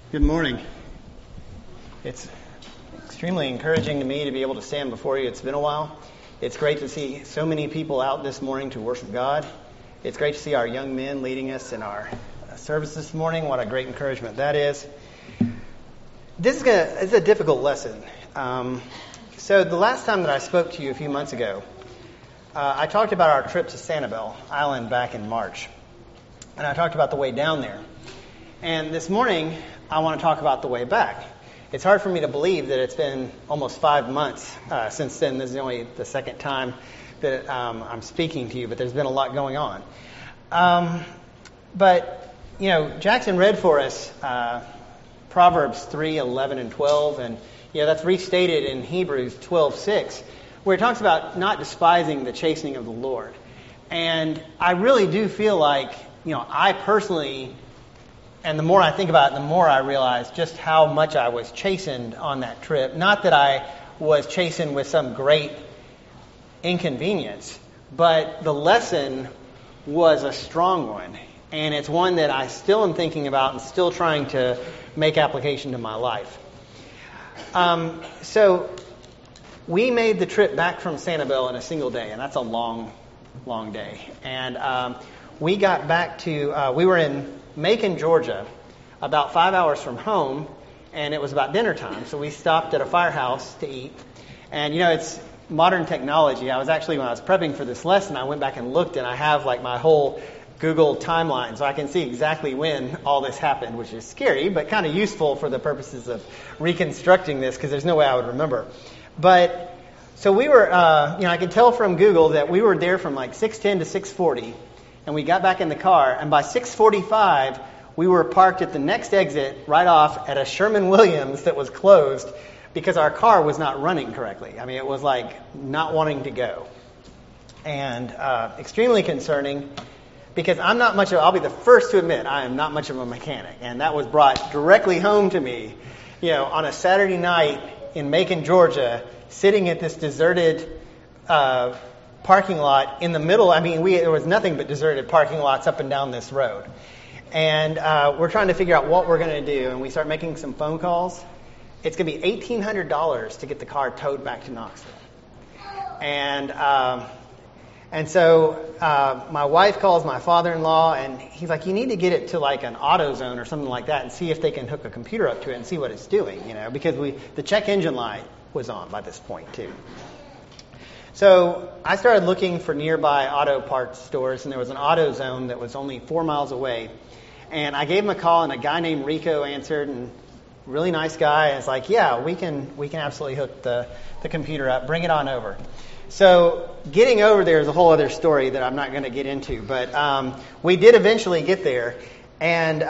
Good morning. It's extremely encouraging to me to be able to stand before you. It's been a while. It's great to see so many people out this morning to worship God. It's great to see our young men leading us in our service this morning. What a great encouragement that is. It's a difficult lesson. So the last time that I spoke to you a few months ago, I talked about our trip to Sanibel Island back in March. And I talked about the way down there. And this morning, I want to talk about the way back. It's hard for me to believe that it's been almost 5 months since then. This is only the second time that I'm speaking to you, but there's been a lot going on. But Jackson read for us Proverbs 3:11 and 12, and that's restated in Hebrews 12:6, where it talks about not despising the chastening of the Lord. And I really do feel like, I personally, and the more I think about it, the more I realize just how much I was chastened on that trip. Not that I was chastened with some great inconvenience, but the lesson was a strong one. And it's one that I still am thinking about and still trying to make application to my life. So we made the trip back from Sanibel in a single day, and that's a long, long day. And we got back to, we were in Macon, Georgia, about 5 hours from home, and it was about dinner time. So we stopped at a firehouse to eat. And, it's modern technology. When I was prepping for this lesson, I went back and looked, and I have my whole Google timeline, so I can see exactly when all this happened, which is scary, but kind of useful for the purposes of reconstructing this, because there's no way I would remember. But, so we were, I could tell from Google that we were there from 6:10 to 6:40, and we got back in the car, and by 6:45, we were parked at the next exit right off at a Sherman-Williams that was closed because our car was not running correctly. It was not wanting to go. And extremely concerning, because I'll be the first to admit, I am not much of a mechanic. And that was brought directly home to me, on a Saturday night in Macon, Georgia, sitting at this deserted parking lot in the middle. There was nothing but deserted parking lots up and down this road. And we're trying to figure out what we're going to do. And we start making some phone calls. It's going to be $1,800 to get the car towed back to Knoxville. And so my wife calls my father-in-law, and he's like, you need to get it to an AutoZone or something like that and see if they can hook a computer up to it and see what it's doing, because the check engine light was on by this point too. So I started looking for nearby auto parts stores, and there was an AutoZone that was only 4 miles away. And I gave him a call, and a guy named Rico answered, and really nice guy. And it's like, yeah, we can absolutely hook the computer up. Bring it on over. So getting over there is a whole other story that I'm not going to get into. But we did eventually get there. And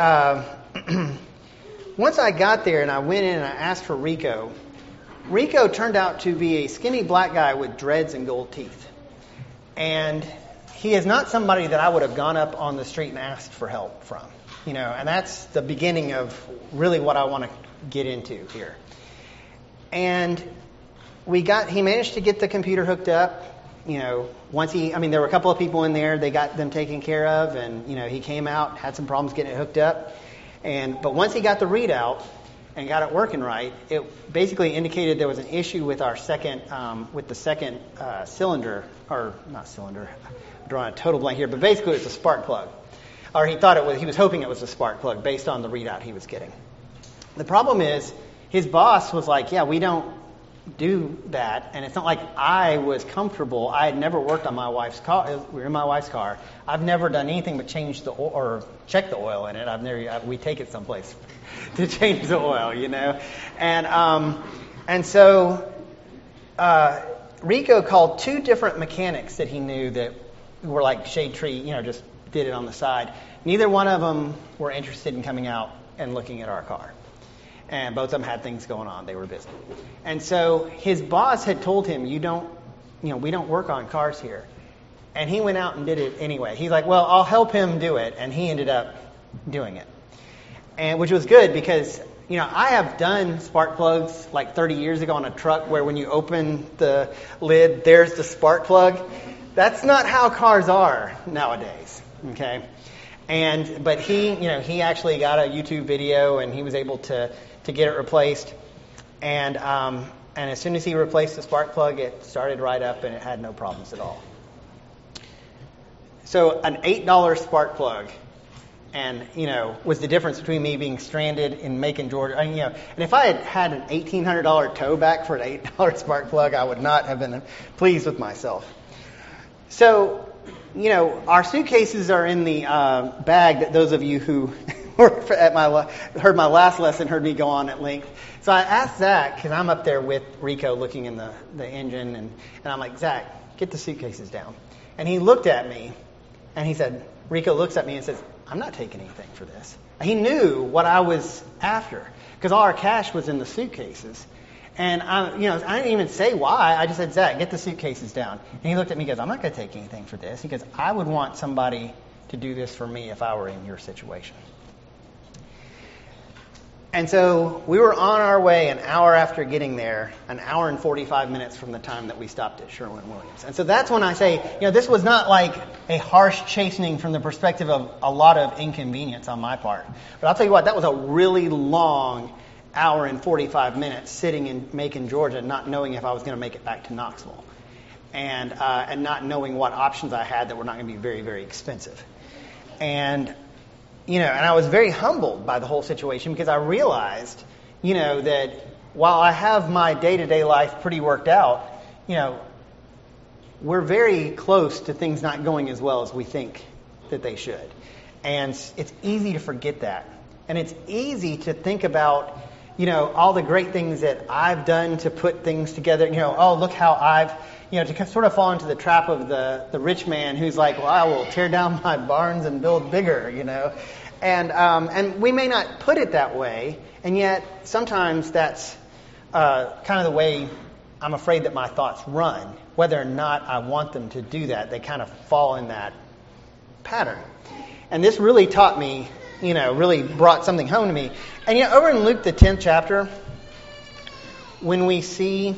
once I got there and I went in and I asked for Rico, Rico turned out to be a skinny black guy with dreads and gold teeth. And he is not somebody that I would have gone up on the street and asked for help from. And that's the beginning of really what I want to get into here. And he managed to get the computer hooked up. There were a couple of people in there, they got them taken care of, and, he came out, had some problems getting it hooked up. But once he got the readout and got it working right, it basically indicated there was an issue with our second cylinder, or not cylinder, I'm drawing a total blank here, but basically it's a spark plug. Or he was hoping it was a spark plug based on the readout he was getting. The problem is, his boss was like, yeah, we don't do that, and it's not like I was comfortable. I had never worked on my wife's car. We were in my wife's car. I've never done anything but change the oil or check the oil in it. We take it someplace to change the oil, and so Rico called 2 different mechanics that he knew that were like shade tree, just did it on the side. Neither one of them were interested in coming out and looking at our car. And both of them had things going on. They were busy. And so his boss had told him, we don't work on cars here. And he went out and did it anyway. He's like, well, I'll help him do it. And he ended up doing it. And which was good because, I have done spark plugs 30 years ago on a truck where when you open the lid, there's the spark plug. That's not how cars are nowadays. Okay. But he actually got a YouTube video, and he was able to get it replaced. And as soon as he replaced the spark plug, it started right up, and it had no problems at all. So an $8 spark plug, and was the difference between me being stranded in Macon, Georgia. And if I had an $1,800 tow back for an $8 spark plug, I would not have been pleased with myself. So, our suitcases are in the bag that those of you who heard my last lesson heard me go on at length. So I asked Zach, because I'm up there with Rico looking in the engine, and I'm like, Zach, get the suitcases down. And he looked at me, and he said, Rico looks at me and says, I'm not taking anything for this. He knew what I was after, because all our cash was in the suitcases. And I didn't even say why. I just said, Zach, get the suitcases down. And he looked at me and goes, I'm not going to take anything for this. He goes, I would want somebody to do this for me if I were in your situation. And so we were on our way an hour after getting there, an hour and 45 minutes from the time that we stopped at Sherwin-Williams. And so that's when I say, this was not like a harsh chastening from the perspective of a lot of inconvenience on my part. But I'll tell you what, that was a really long hour and 45 minutes sitting in Macon, Georgia, not knowing if I was going to make it back to Knoxville, and not knowing what options I had that were not going to be very, very expensive. And I was very humbled by the whole situation, because I realized, that while I have my day-to-day life pretty worked out, we're very close to things not going as well as we think that they should. And it's easy to forget that. And it's easy to think about, all the great things that I've done to put things together. Oh, look how I've, to sort of fall into the trap of the rich man who's like, well, I will tear down my barns and build bigger, And we may not put it that way, and yet sometimes that's kind of the way I'm afraid that my thoughts run. Whether or not I want them to do that, they kind of fall in that pattern. And this really taught me, really brought something home to me. And over in Luke, the 10th chapter, when we see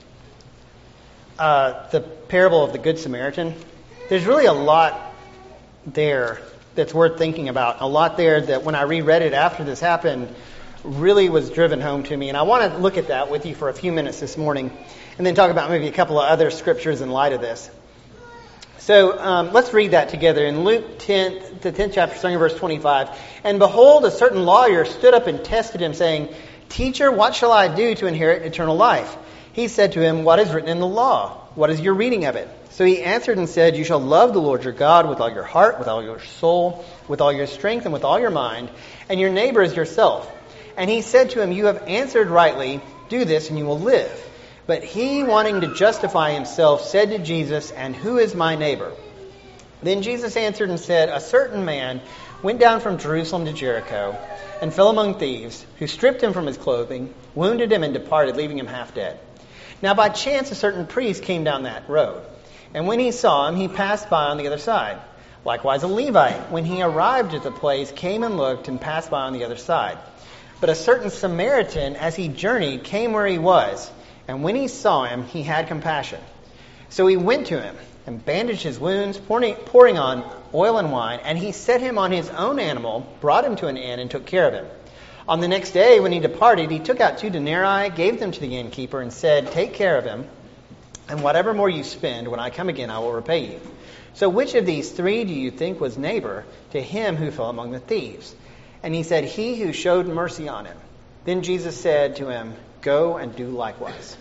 the parable of the Good Samaritan, there's really a lot there that's worth thinking about. A lot there that when I reread it after this happened really was driven home to me. And I want to look at that with you for a few minutes this morning, and then talk about maybe a couple of other scriptures in light of this. So let's read that together. In Luke 10, the 10th chapter, starting in verse 25. And behold, a certain lawyer stood up and tested him, saying, Teacher, what shall I do to inherit eternal life? He said to him, What is written in the law? What is your reading of it? So he answered and said, You shall love the Lord your God with all your heart, with all your soul, with all your strength, and with all your mind, and your neighbor as yourself. And he said to him, You have answered rightly. Do this, and you will live. But he, wanting to justify himself, said to Jesus, And who is my neighbor? Then Jesus answered and said, A certain man went down from Jerusalem to Jericho, and fell among thieves, who stripped him from his clothing, wounded him, and departed, leaving him half dead. Now by chance a certain priest came down that road, and when he saw him, he passed by on the other side. Likewise a Levite, when he arrived at the place, came and looked, and passed by on the other side. But a certain Samaritan, as he journeyed, came where he was, and when he saw him, he had compassion. So he went to him, and bandaged his wounds, pouring on oil and wine, and he set him on his own animal, brought him to an inn, and took care of him. On the next day, when he departed, he took out 2 denarii, gave them to the innkeeper, and said, Take care of him, and whatever more you spend, when I come again, I will repay you. So which of these 3 do you think was neighbor to him who fell among the thieves? And he said, He who showed mercy on him. Then Jesus said to him, Go and do likewise.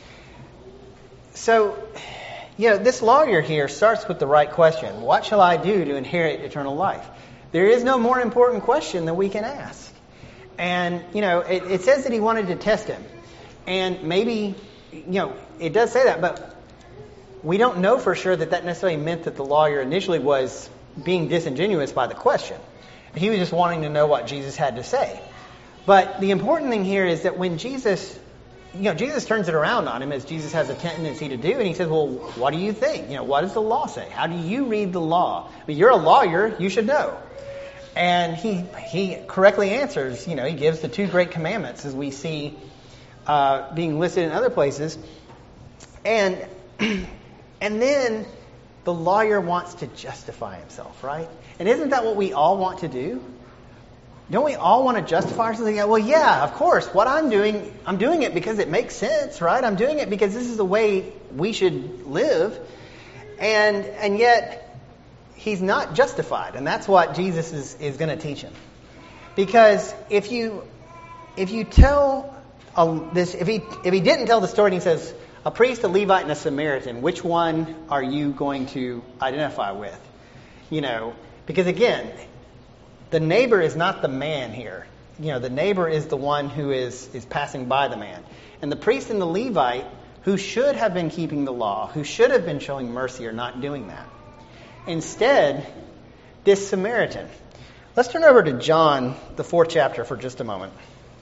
So, this lawyer here starts with the right question. What shall I do to inherit eternal life? There is no more important question that we can ask. And, it says that he wanted to test him. And maybe, it does say that, but we don't know for sure that necessarily meant that the lawyer initially was being disingenuous by the question. He was just wanting to know what Jesus had to say. But the important thing here is that when Jesus turns it around on him, as Jesus has a tendency to do, and he says, well, what do you think? What does the law say? How do you read the law? But you're a lawyer, you should know. And he correctly answers, he gives the 2 great commandments as we see being listed in other places. And then the the lawyer wants to justify himself, right? And isn't that what we all want to do? Don't we all want to justify ourselves? Well, yeah, of course. What I'm doing it because it makes sense, right? I'm doing it because this is the way we should live. And yet, he's not justified. And that's what Jesus is going to teach him. Because if you tell if he didn't tell the story and he says, a priest, a Levite, and a Samaritan, which one are you going to identify with? Because again, the neighbor is not the man here. The neighbor is the one who is passing by the man. And the priest and the Levite, who should have been keeping the law, who should have been showing mercy, are not doing that. Instead, this Samaritan. Let's turn over to John, the 4th chapter, for just a moment.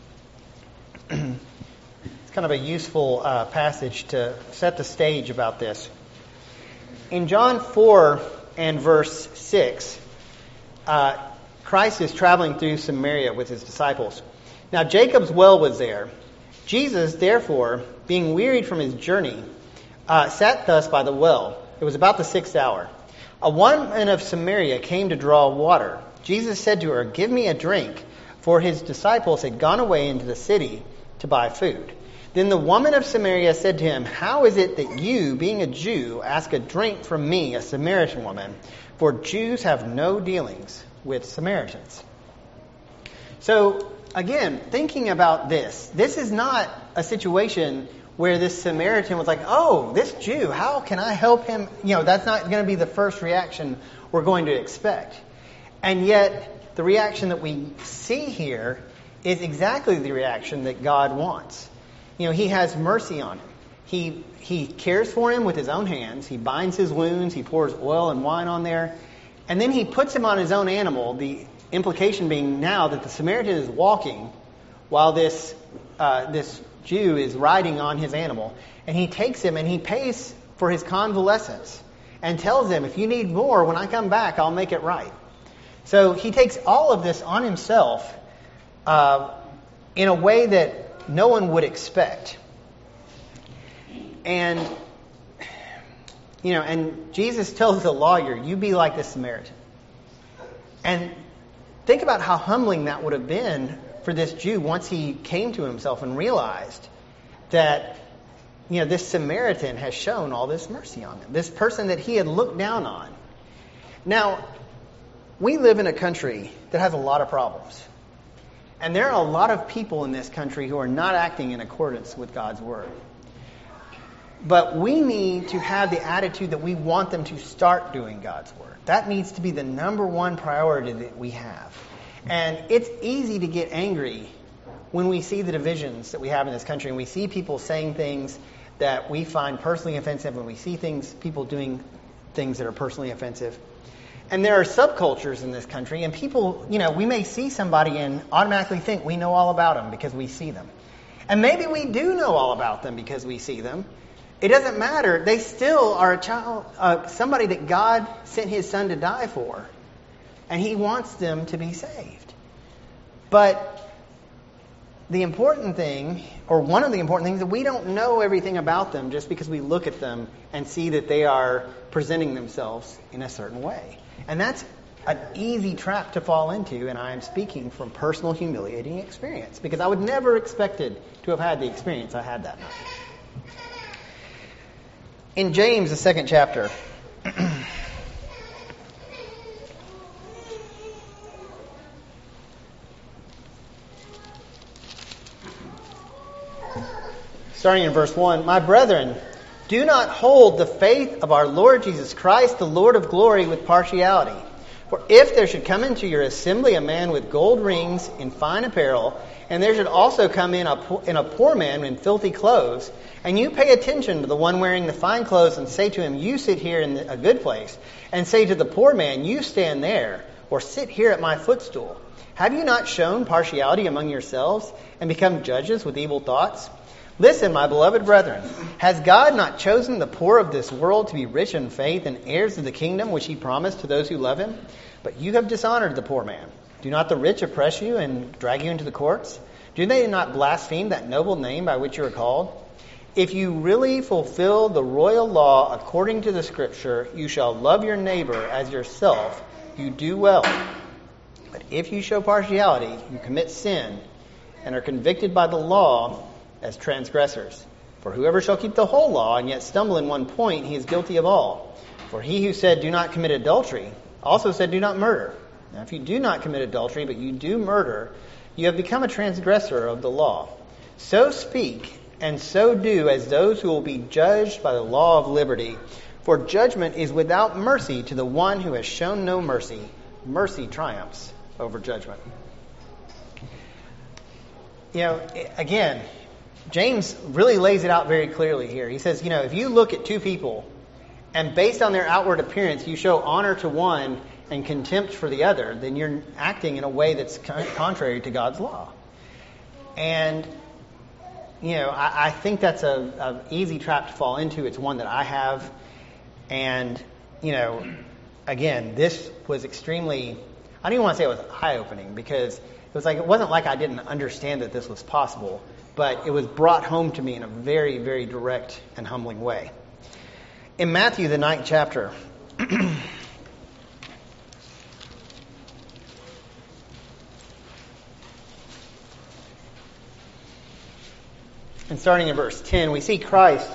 It's kind of a useful passage to set the stage about this. In John 4 and verse 6, Christ is traveling through Samaria with his disciples. Now Jacob's well was there. Jesus, therefore, being wearied from his journey, sat thus by the well. It was about the 6th hour. A woman of Samaria came to draw water. Jesus said to her, "Give me a drink," for his disciples had gone away into the city to buy food. Then the woman of Samaria said to him, "How is it that you, being a Jew, ask a drink from me, a Samaritan woman? For Jews have no dealings with Samaritans." So, again, thinking about this is not a situation where this Samaritan was like, "Oh, this Jew, how can I help him?" That's not going to be the first reaction we're going to expect. And yet, the reaction that we see here is exactly the reaction that God wants. He has mercy on him. He cares for him with his own hands. He binds his wounds. He pours oil and wine on there. And then he puts him on his own animal, the implication being now that the Samaritan is walking while this Jew is riding on his animal. And he takes him and he pays for his convalescence and tells him, "If you need more, when I come back, I'll make it right." So he takes all of this on himself in a way that no one would expect. And Jesus tells the lawyer, "You be like this Samaritan." And think about how humbling that would have been for this Jew once he came to himself and realized that, this Samaritan has shown all this mercy on him. This person that he had looked down on. Now, we live in a country that has a lot of problems. And there are a lot of people in this country who are not acting in accordance with God's Word. But we need to have the attitude that we want them to start doing God's Word. That needs to be the number one priority that we have. And it's easy to get angry when we see the divisions that we have in this country and we see people saying things that we find personally offensive, and we see people doing things that are personally offensive. And there are subcultures in this country, and people, we may see somebody and automatically think we know all about them because we see them. And maybe we do know all about them because we see them. It doesn't matter. They still are a child, somebody that God sent his Son to die for. And he wants them to be saved. But the important thing, or one of the important things, is that we don't know everything about them just because we look at them and see that they are presenting themselves in a certain way. And that's an easy trap to fall into, and I am speaking from personal humiliating experience, because I would never expected to have had the experience I had that night. In James, the 2nd chapter, starting in verse 1, "My brethren, do not hold the faith of our Lord Jesus Christ, the Lord of glory, with partiality. For if there should come into your assembly a man with gold rings in fine apparel, and there should also come in a poor man in filthy clothes, and you pay attention to the one wearing the fine clothes and say to him, 'You sit here in a good place,' and say to the poor man, 'You stand there,' or 'Sit here at my footstool,' have you not shown partiality among yourselves and become judges with evil thoughts? Listen, my beloved brethren, has God not chosen the poor of this world to be rich in faith and heirs of the kingdom which he promised to those who love him? But you have dishonored the poor man. Do not the rich oppress you and drag you into the courts? Do they not blaspheme that noble name by which you are called? if you really fulfill the royal law according to the Scripture, you shall love your neighbor as yourself, you do well. But if you show partiality, you commit sin and are convicted by the law as transgressors. For whoever shall keep the whole law and yet stumble in one point, he is guilty of all. For he who said, do not commit adultery, also said, do not murder. Now if you do not commit adultery, but you do murder, you have become a transgressor of the law. So speak and so do as those who will be judged by the law of liberty. For judgment is without mercy to the one who has shown no mercy. Mercy triumphs over judgment. Again, James really lays it out very clearly here. He says, if you look at two people and based on their outward appearance, you show honor to one and contempt for the other, then you're acting in a way that's contrary to God's law. And, I think that's an easy trap to fall into. It's one that I have. And, again, this was extremely, I don't even want to say it was eye-opening, because it wasn't like I didn't understand that this was possible, but it was brought home to me in a very, very direct and humbling way. In Matthew, the 9th chapter, and starting in verse 10, we see Christ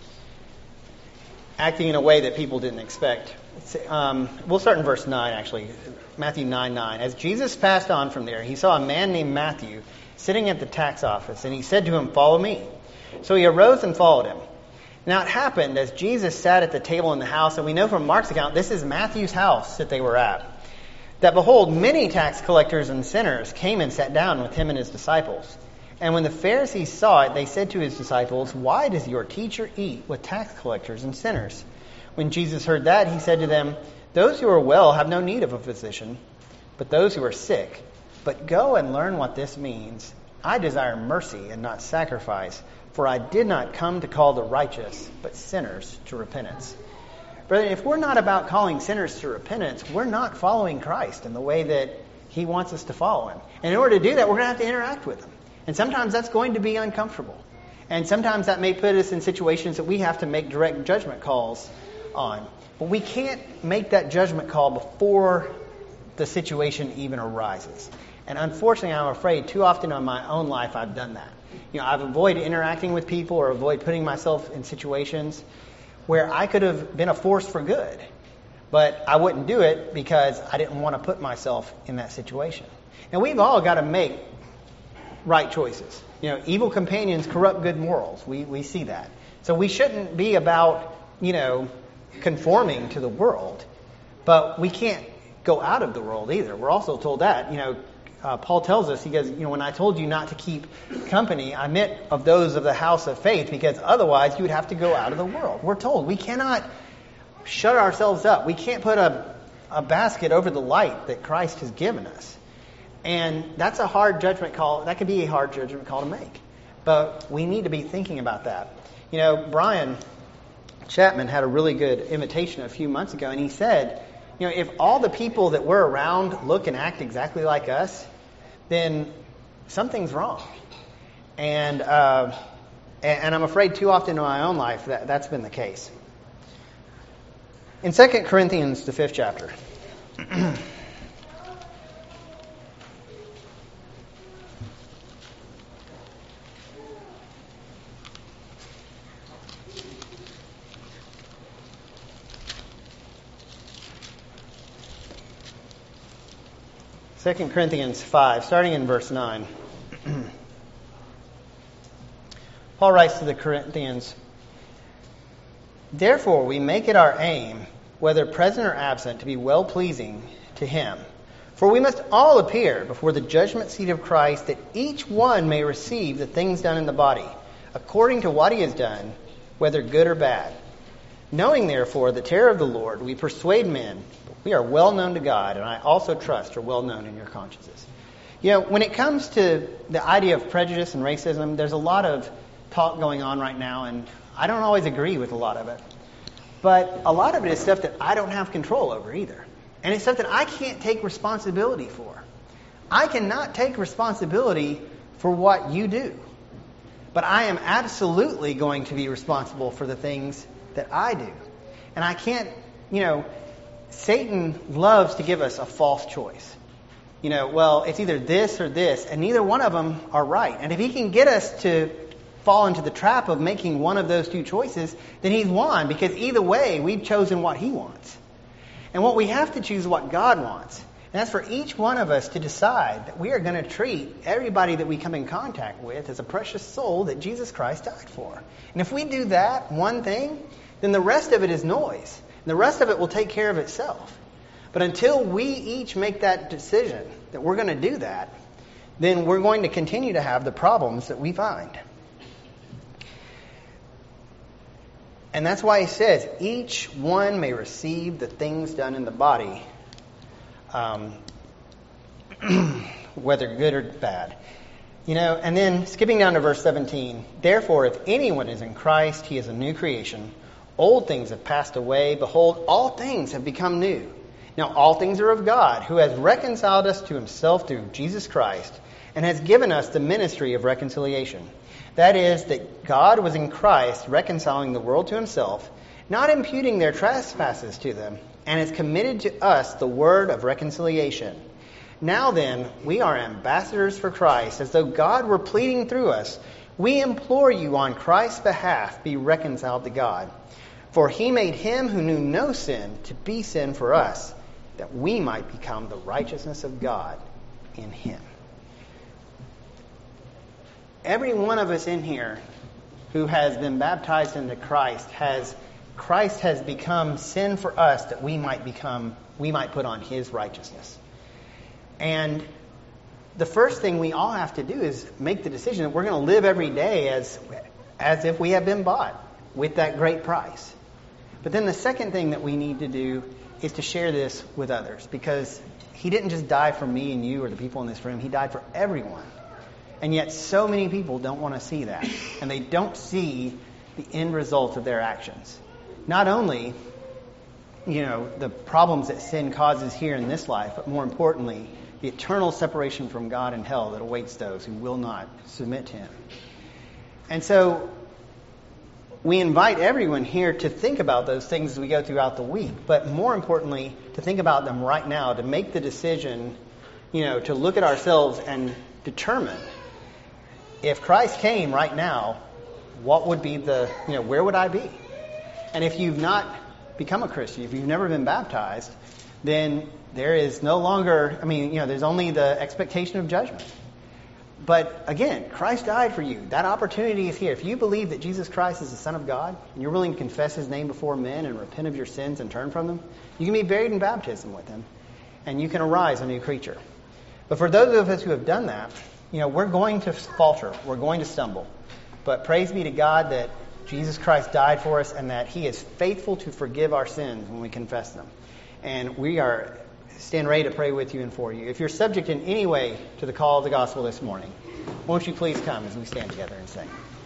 acting in a way that people didn't expect. We'll start in verse 9, actually. Matthew 9:9. As Jesus passed on from there, he saw a man named Matthew sitting at the tax office, and he said to him, "Follow me." So he arose and followed him. Now it happened as Jesus sat at the table in the house, and we know from Mark's account, this is Matthew's house that they were at, that behold, many tax collectors and sinners came and sat down with him and his disciples. And when the Pharisees saw it, they said to his disciples, "Why does your teacher eat with tax collectors and sinners?" When Jesus heard that, he said to them, "Those who are well have no need of a physician, but those who are sick. But go and learn what this means. I desire mercy and not sacrifice, for I did not come to call the righteous, but sinners to repentance." Brethren, if we're not about calling sinners to repentance, we're not following Christ in the way that he wants us to follow him. And in order to do that, we're going to have to interact with him. And sometimes that's going to be uncomfortable. And sometimes that may put us in situations that we have to make direct judgment calls on. But we can't make that judgment call before the situation even arises. And unfortunately, I'm afraid too often in my own life I've done that. I've avoided interacting with people or avoid putting myself in situations where I could have been a force for good. But I wouldn't do it because I didn't want to put myself in that situation. And we've all got to make right choices. Evil companions corrupt good morals. We see that. So we shouldn't be about, conforming to the world. But we can't go out of the world either. We're also told that. Paul tells us, he goes, when I told you not to keep company, I meant of those of the house of faith, because otherwise you would have to go out of the world. We're told we cannot shut ourselves up. We can't put a basket over the light that Christ has given us. And that's a hard judgment call. That could be a hard judgment call to make. But we need to be thinking about that. Brian Chapman had a really good invitation a few months ago, and he said, if all the people that we're around look and act exactly like us, then something's wrong. And I'm afraid too often in my own life that's been the case. In 2 Corinthians, the 5th chapter, 2 Corinthians 5, starting in verse 9. Paul writes to the Corinthians, "Therefore we make it our aim, whether present or absent, to be well-pleasing to him. For we must all appear before the judgment seat of Christ, that each one may receive the things done in the body, according to what he has done, whether good or bad. Knowing therefore the terror of the Lord, we persuade men. We are well known to God, and I also trust are well known in your consciences." When it comes to the idea of prejudice and racism, there's a lot of talk going on right now, and I don't always agree with a lot of it. But a lot of it is stuff that I don't have control over either. And it's stuff that I can't take responsibility for. I cannot take responsibility for what you do. But I am absolutely going to be responsible for the things that I do. And I can't, Satan loves to give us a false choice. Well, it's either this or this, and neither one of them are right. And if he can get us to fall into the trap of making one of those two choices, then he's won, because either way, we've chosen what he wants. And what we have to choose is what God wants. And that's for each one of us to decide that we are going to treat everybody that we come in contact with as a precious soul that Jesus Christ died for. And if we do that one thing, then the rest of it is noise. And the rest of it will take care of itself. But until we each make that decision that we're going to do that, then we're going to continue to have the problems that we find. And that's why he says, each one may receive the things done in the body, whether good or bad. And then skipping down to verse 17, therefore, if anyone is in Christ, he is a new creation. Old things have passed away. Behold, all things have become new. Now, all things are of God, who has reconciled us to himself through Jesus Christ, and has given us the ministry of reconciliation. That is, that God was in Christ reconciling the world to himself, not imputing their trespasses to them, and has committed to us the word of reconciliation. Now then, we are ambassadors for Christ, as though God were pleading through us. We implore you on Christ's behalf, be reconciled to God. For he made him who knew no sin to be sin for us, that we might become the righteousness of God in him. Every one of us in here who has been baptized into Christ has become sin for us that we might put on his righteousness. And the first thing we all have to do is make the decision that we're going to live every day as if we have been bought with that great price. But then the second thing that we need to do is to share this with others, because he didn't just die for me and you or the people in this room. He died for everyone. And yet so many people don't want to see that. And they don't see the end result of their actions. Not only, the problems that sin causes here in this life, but more importantly, the eternal separation from God in hell that awaits those who will not submit to him. And so we invite everyone here to think about those things as we go throughout the week, but more importantly, to think about them right now, to make the decision, to look at ourselves and determine, if Christ came right now, what would be where would I be? And if you've not become a Christian, if you've never been baptized, then there is no longer, there's only the expectation of judgment. But again, Christ died for you. That opportunity is here. If you believe that Jesus Christ is the Son of God, and you're willing to confess his name before men and repent of your sins and turn from them, you can be buried in baptism with him, and you can arise a new creature. But for those of us who have done that, we're going to falter. We're going to stumble. But praise be to God that Jesus Christ died for us and that he is faithful to forgive our sins when we confess them. And we stand ready to pray with you and for you. If you're subject in any way to the call of the gospel this morning, won't you please come as we stand together and sing.